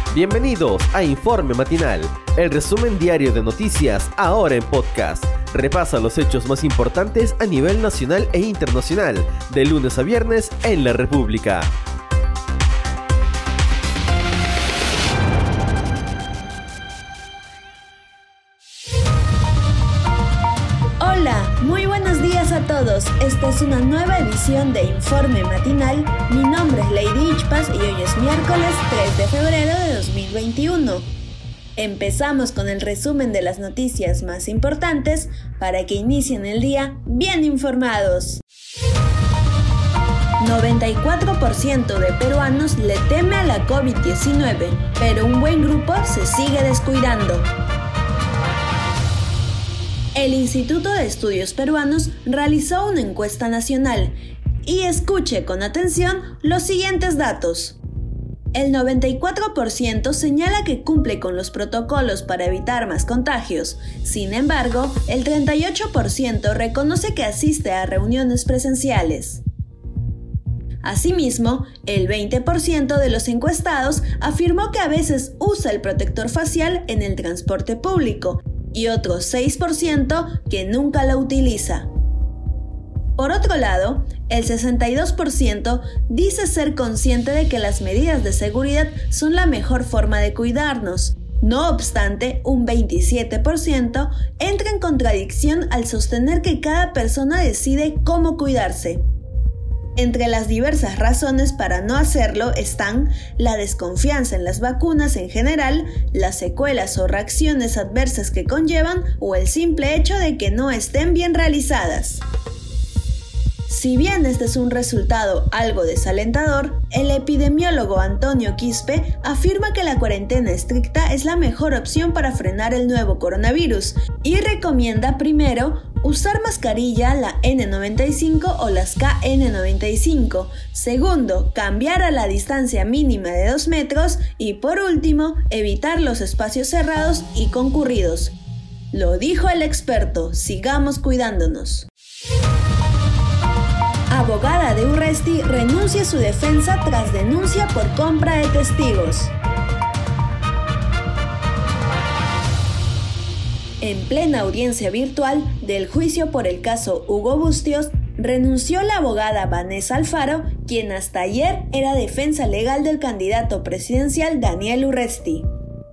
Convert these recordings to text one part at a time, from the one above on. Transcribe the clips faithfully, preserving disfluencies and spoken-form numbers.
Bienvenidos a Informe Matinal, el resumen diario de noticias ahora en podcast. Repasa los hechos más importantes a nivel nacional e internacional, de lunes a viernes en la República. Hola, muy buenos días a todos. Esta es una nueva edición de Informe Matinal. Mi nombre es Lady Ichpas y hoy es miércoles tres de febrero de dos mil veintiuno. Empezamos con el resumen de las noticias más importantes para que inicien el día bien informados. noventa y cuatro por ciento de peruanos le teme a la COVID diecinueve, pero un buen grupo se sigue descuidando. El Instituto de Estudios Peruanos realizó una encuesta nacional y escuche con atención los siguientes datos. El noventa y cuatro por ciento señala que cumple con los protocolos para evitar más contagios. Sin embargo, el treinta y ocho por ciento reconoce que asiste a reuniones presenciales. Asimismo, el veinte por ciento de los encuestados afirmó que a veces usa el protector facial en el transporte público y otro seis por ciento que nunca lo utiliza. Por otro lado, el sesenta y dos por ciento dice ser consciente de que las medidas de seguridad son la mejor forma de cuidarnos. No obstante, un veintisiete por ciento entra en contradicción al sostener que cada persona decide cómo cuidarse. Entre las diversas razones para no hacerlo están la desconfianza en las vacunas en general, las secuelas o reacciones adversas que conllevan o el simple hecho de que no estén bien realizadas. Si bien este es un resultado algo desalentador, el epidemiólogo Antonio Quispe afirma que la cuarentena estricta es la mejor opción para frenar el nuevo coronavirus y recomienda primero usar mascarilla, la ene noventa y cinco o las ka ene noventa y cinco. Segundo, cambiar a la distancia mínima de dos metros. Y por último, evitar los espacios cerrados y concurridos. Lo dijo el experto, sigamos cuidándonos. Abogada de Urresti renuncia a su defensa tras denuncia por compra de testigos. En plena audiencia virtual del juicio por el caso Hugo Bustios, renunció la abogada Vanessa Alfaro, quien hasta ayer era defensa legal del candidato presidencial Daniel Urresti.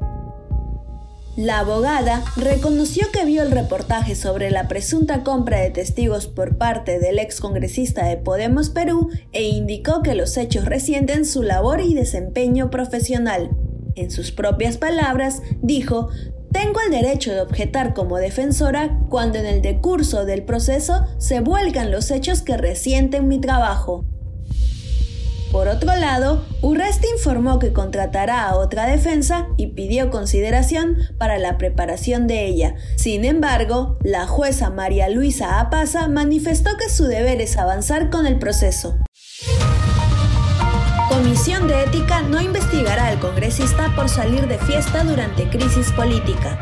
La abogada reconoció que vio el reportaje sobre la presunta compra de testigos por parte del excongresista de Podemos Perú e indicó que los hechos resienten su labor y desempeño profesional. En sus propias palabras, dijo: "Tengo el derecho de objetar como defensora cuando en el decurso del proceso se vuelcan los hechos que resienten mi trabajo". Por otro lado, Urresti informó que contratará a otra defensa y pidió consideración para la preparación de ella. Sin embargo, la jueza María Luisa Apaza manifestó que su deber es avanzar con el proceso. Comisión de Ética no investigará al congresista por salir de fiesta durante crisis política.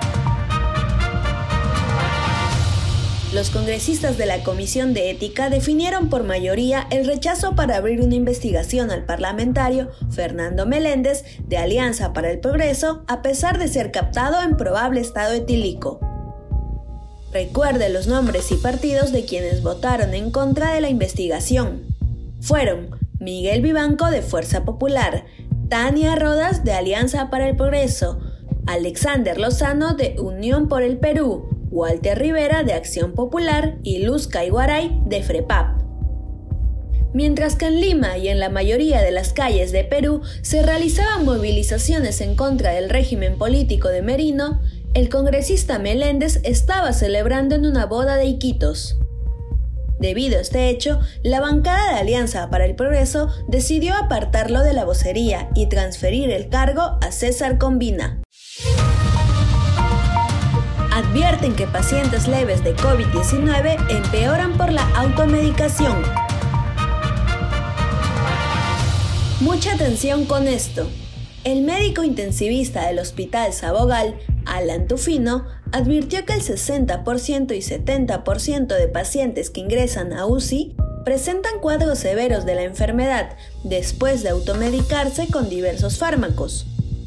Los congresistas de la Comisión de Ética definieron por mayoría el rechazo para abrir una investigación al parlamentario Fernando Meléndez de Alianza para el Progreso, a pesar de ser captado en probable estado etílico. Recuerde los nombres y partidos de quienes votaron en contra de la investigación. Fueron Miguel Vivanco de Fuerza Popular, Tania Rodas de Alianza para el Progreso, Alexander Lozano de Unión por el Perú, Walter Rivera de Acción Popular y Luz Caiguaray de FREPAP. Mientras que en Lima y en la mayoría de las calles de Perú se realizaban movilizaciones en contra del régimen político de Merino, el congresista Meléndez estaba celebrando en una boda de Iquitos. Debido a este hecho, la bancada de Alianza para el Progreso decidió apartarlo de la vocería y transferir el cargo a César Combina. Advierten que pacientes leves de COVID diecinueve empeoran por la automedicación. Mucha atención con esto. El médico intensivista del Hospital Sabogal, Alan Tufino, advirtió que el sesenta por ciento y setenta por ciento de pacientes que ingresan a U C I presentan cuadros severos de la enfermedad después de automedicarse con diversos fármacos.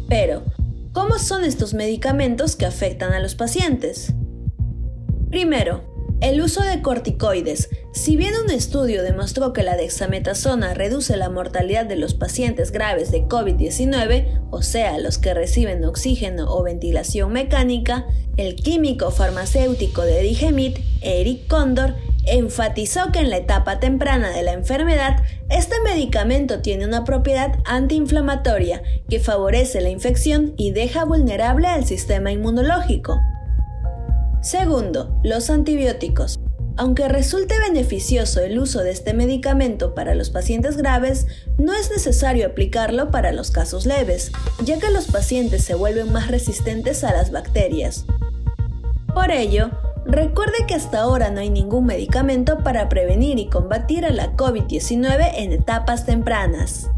Pero, ¿cómo son estos medicamentos que afectan a los pacientes? Primero, el uso de corticoides. Si bien un estudio demostró que la dexametasona reduce la mortalidad de los pacientes graves de COVID diecinueve, o sea, los que reciben oxígeno o ventilación mecánica, el químico farmacéutico de Digemit, Eric Condor, enfatizó que en la etapa temprana de la enfermedad, este medicamento tiene una propiedad antiinflamatoria que favorece la infección y deja vulnerable al sistema inmunológico. Segundo, los antibióticos. Aunque resulte beneficioso el uso de este medicamento para los pacientes graves, no es necesario aplicarlo para los casos leves, ya que los pacientes se vuelven más resistentes a las bacterias. Por ello, recuerde que hasta ahora no hay ningún medicamento para prevenir y combatir a la COVID diecinueve en etapas tempranas.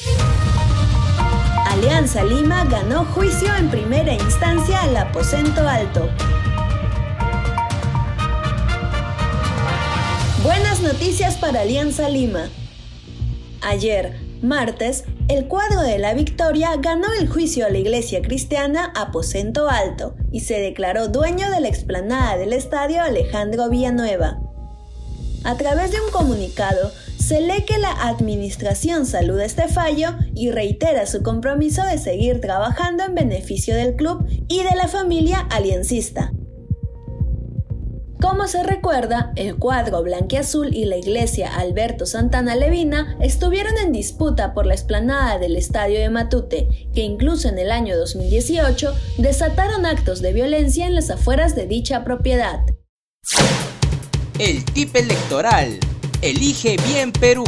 Alianza Lima ganó juicio en primera instancia al aposento alto. Buenas noticias para Alianza Lima. Ayer, martes, el cuadro de la Victoria ganó el juicio a la iglesia cristiana Aposento Alto y se declaró dueño de la explanada del estadio Alejandro Villanueva. A través de un comunicado, se lee que la administración saluda este fallo y reitera su compromiso de seguir trabajando en beneficio del club y de la familia aliencista. Como se recuerda, el cuadro blanquiazul y la iglesia Alberto Santana Levina estuvieron en disputa por la explanada del estadio de Matute, que incluso en el año dos mil dieciocho desataron actos de violencia en las afueras de dicha propiedad. El tip electoral. Elige bien Perú.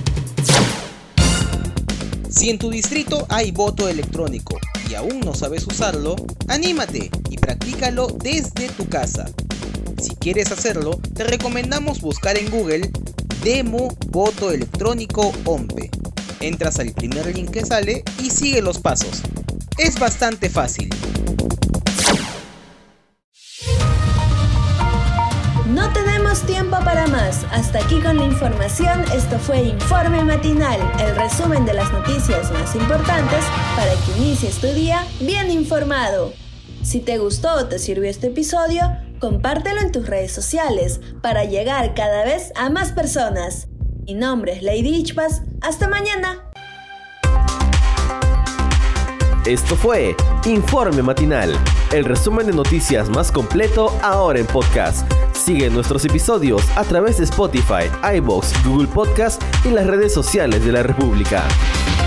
Si en tu distrito hay voto electrónico y aún no sabes usarlo, anímate y practícalo desde tu casa. Si quieres hacerlo, te recomendamos buscar en Google Demo Voto Electrónico OMPE. Entras al primer link que sale y sigue los pasos. Es bastante fácil. No tenemos tiempo para más. Hasta aquí con la información. Esto fue Informe Matinal, el resumen de las noticias más importantes para que inicies tu día bien informado. Si te gustó o te sirvió este episodio, compártelo en tus redes sociales para llegar cada vez a más personas. Mi nombre es Lady Ichpas. Hasta mañana. Esto fue Informe Matinal, el resumen de noticias más completo ahora en podcast. Sigue nuestros episodios a través de Spotify, iVoox, Google Podcast y las redes sociales de la República.